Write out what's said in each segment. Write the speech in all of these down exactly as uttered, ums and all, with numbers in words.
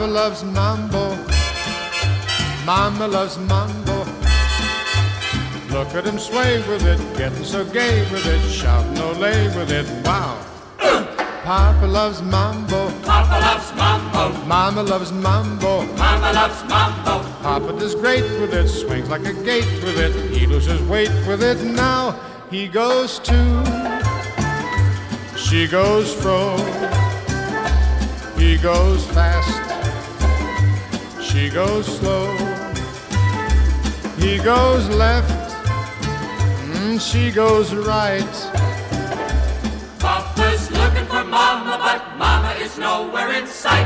Papa loves mambo, Mama loves mambo. Look at him sway with it, getting so gay with it, shouting ole with it, wow. Papa loves mambo, Papa loves mambo, Mama loves mambo, Mama loves mambo. Papa does great with it, swings like a gate with it, he loses weight with it. Now he goes to, she goes fro, he goes fast, she goes slow, he goes left, mm, she goes right. Papa's looking for Mama, but Mama is nowhere in sight.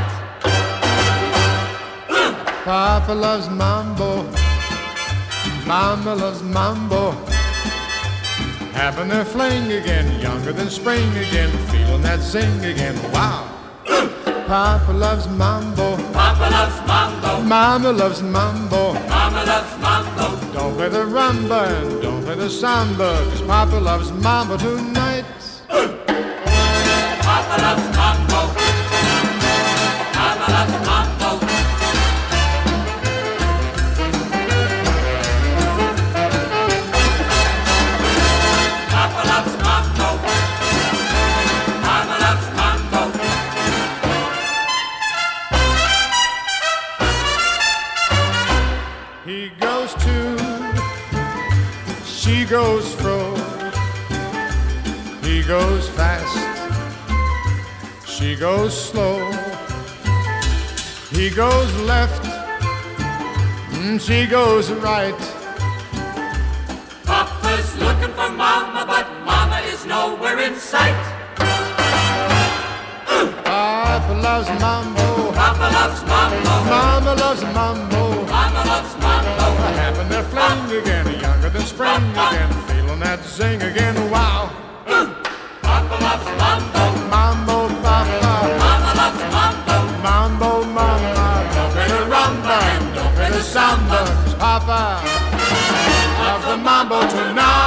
Papa loves mambo, Mama loves mambo. Having their fling again, younger than spring again, feeling that zing again, wow. Papa loves mambo, Papa loves mambo, Mama loves mambo. Mama loves mambo. Don't play the rumba and don't play the samba, 'cause Papa loves mambo tonight. Papa loves mambo, Mama loves mambo. Papa loves mambo, Mama loves mambo. He goes to, she goes fro, he goes fast, she goes slow, he goes left, mm, she goes right. Papa's looking for Mama, but Mama is nowhere in sight. Papa loves mambo, Papa loves mambo, Mama loves mambo. Mama loves mambo. Having their fling again, younger than spring again, feeling that zing again, wow. Papa loves mambo, Mambo, Papa, Mama loves mambo. mambo, Mama. Don't play the rumba and don't play the samba, 'cause Papa loves the mambo tonight.